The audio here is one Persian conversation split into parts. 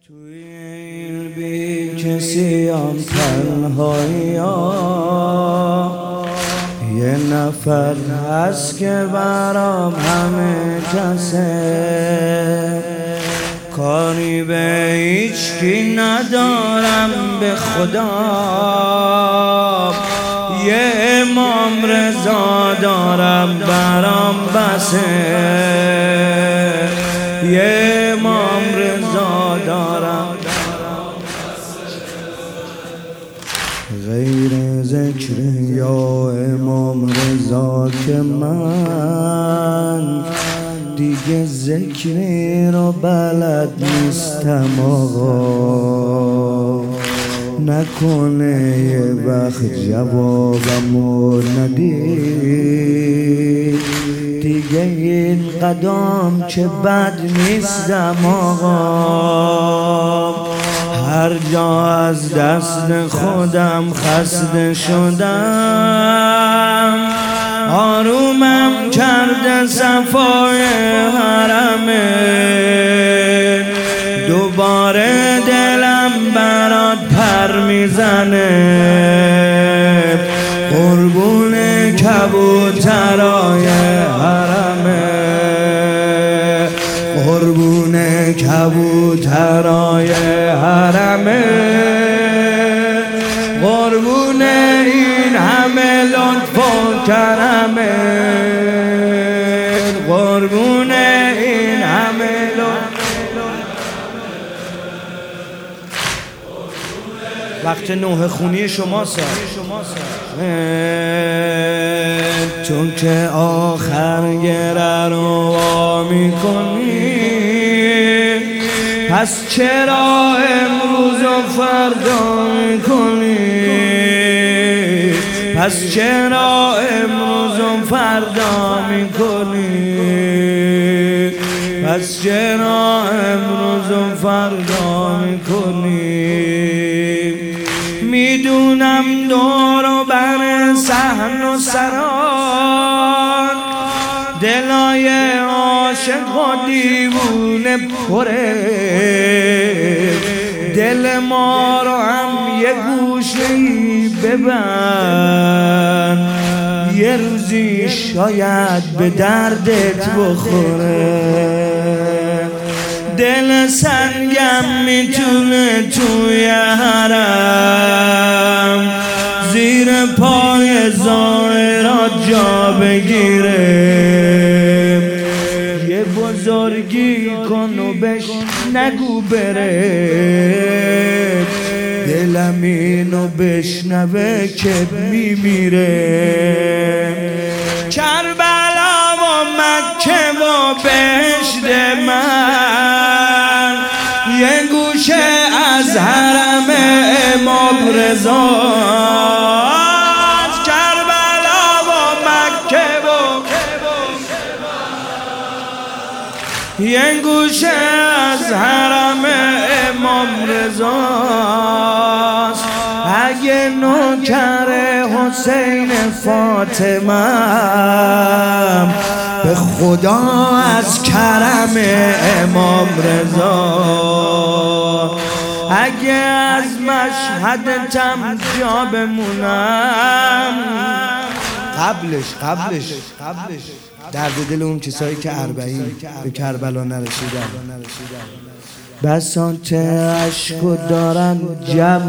توی این بی کسیم تنهایی یه نفر هست که برام همه کسه، کاری به هیچکی ندارم به خدا. یه امام رضا دارم برام بسه، یه امام رضا دارم. غیر ذکر یا امام رضا که من دیگه ذکری رو بلد نیستم آقا. نکنه یه وقت جوابمو ندید، دیگه این قدم که بد نیستم آقا. هر جا از دست خودم خسته شدم، آرومم کرده صفای حرمه. دوباره دلم برات پر میزنه، قربون کبوترای حرمه، قربون کبوترای حرمه، قربون این همه لطف و کرمه، قربون این همه لطف. وقت نوح خونی شما سر تو که آخر گره رو وا میکنی، پس چرا امروز و فردا میکنی؟ پس چرا امروز و فردا میکنی؟ پس چرا امروز و فردا میکنی؟ میدونم دور و بر صحن و سران دلای عاشق و دیوونه پره، دل ما رو هم یه گوشه‌ای ببند، یه روزی شاید به دردت بخوره. دل سنگم میتونه توی حرم زیر پای زائرات جا بگیره. یه بزرگی کن و بهش نگو بره، دلم اینو بشنوه که میمیره. کربلا و مکه و بهشت من یه گوشه از حرم امام رضا، کربلا و مکه و یه گوشه از حرم امام رضا. اگه نوکر حسین فاطمه به خدا از کرم امام رضا، اگه از مشهدتم جا بمونم، قبلش درد دل اون کسایی که 40 به کربلا نرسیدن، بساط عشقو دارن جمع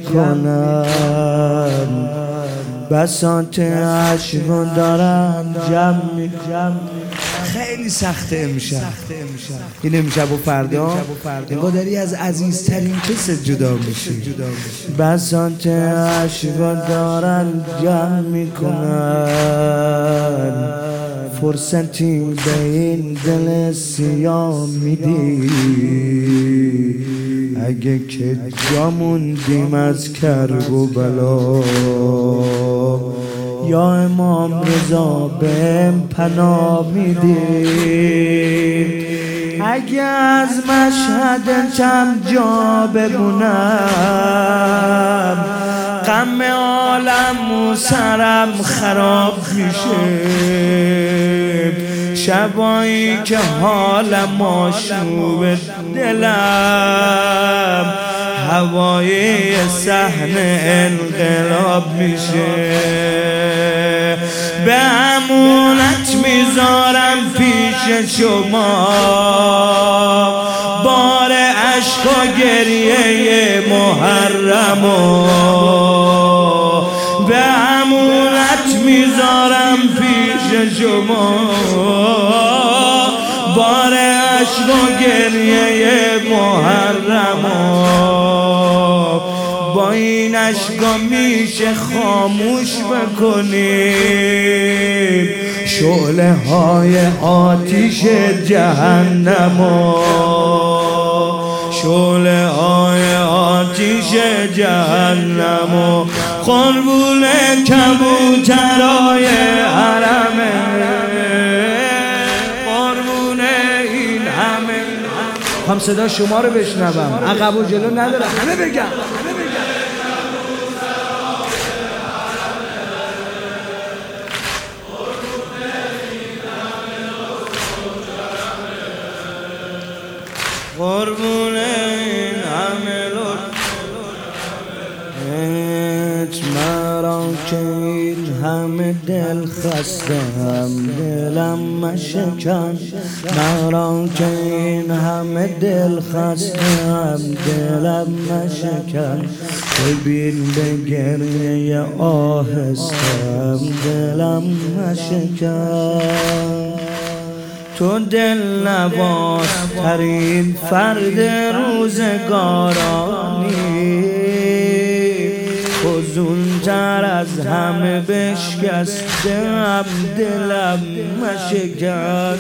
میکنن، بساط عشقو دارن جمع میکنن. خیلی سخته امشب، این امشب و فردا انقدری از عزیزترین کست جدا میشی. بساط عشقو دارن جمع میکنن، فرصتی به این دل سیاه میدی. اگه که جا موندیم از کرب و بلا، یا امام رضا بهم پناه میدی. اگه از مشهدتم جا بمونم، غم عالم و سرم خراب میشه. شبایی که حالم آشوب دلم هوای صحنه انقلاب میشه. به امانت میذارم پیش شما بار عشق و گریه محرمو، به امانت میذارم پیش شما بار عشق و گریه محرمو. با این عشقا میشه خاموش بکنیم شعله های آتیش جهنمو، شعله های آتیش جهنمو. قربون کبوترای حرمه، قربون این همه. هم صدا شما رو بشنوم، عقب و جلو ندارم، همه بگم. قربون این همه مرا که این همه دل خستم دلم مشکن، مرا که این همه دل خستم دلم مشکن. ببین به گریه آهستم دلم مشکن. تو دل نواز ترین فرد روزگارانی، فزونتر از همه بشکستم دلم مشکن.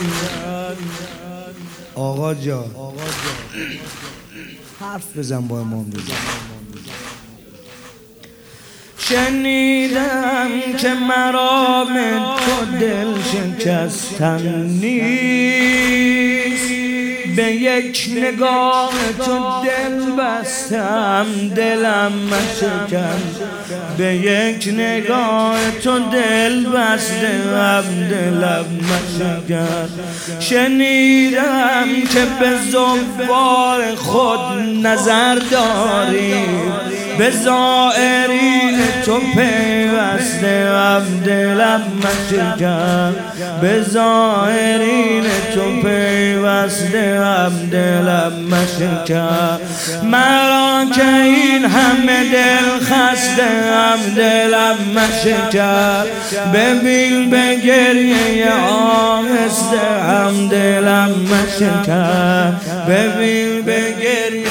آقا جان حرف بزن با امام بزن. شنیدم که مرام تو دل شکستن نیست، به یک نگاه تو دل بستم دلم مشکن، به یک نگاه تو دل بستم دلم مشکن. شنیدم که به زوار خود نظر داری، به زائرین تو پیوستم دلم مشکن، به زائرین تو پیوستم دلم مشکن. مرا که این همه دل خستم دلم مشکن. ببین به گریه آهستم دلم مشکن، ببین به گریه